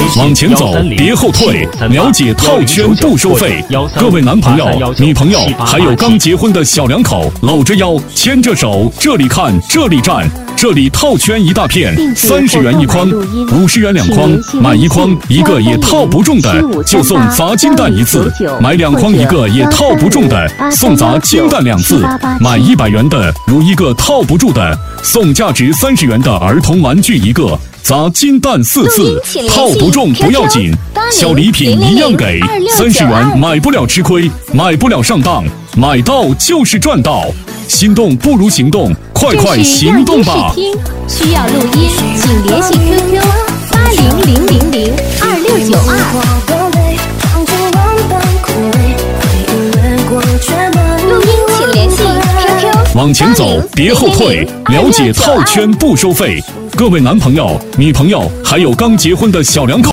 往前走，别后退，了解套圈不收费。各位男朋友、女朋友，还有刚结婚的小两口，搂着腰，牵着手，这里看，这里站。这里套圈一大片，30元一筐，50元2筐，买1筐一个也套不中的，就送砸金蛋1次；买2筐一个也套不中的，送砸金蛋2次；买100元的，如一个套不住的，送价值30元的儿童玩具1个。砸金蛋4次，套不中不要紧，小礼品一样给。30元买不了吃亏，买不了上当，买到就是赚到。心动不如行动，快快行动吧！ 需要录音，请联系 QQ8000026922。录音请联系 QQ。 往前走，别后退，了解套圈不收费。各位男朋友、女朋友，还有刚结婚的小两口。